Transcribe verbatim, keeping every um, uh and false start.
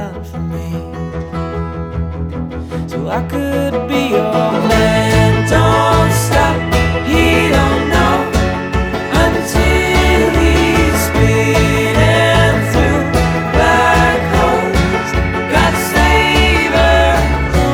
smile for me, so I could be your man.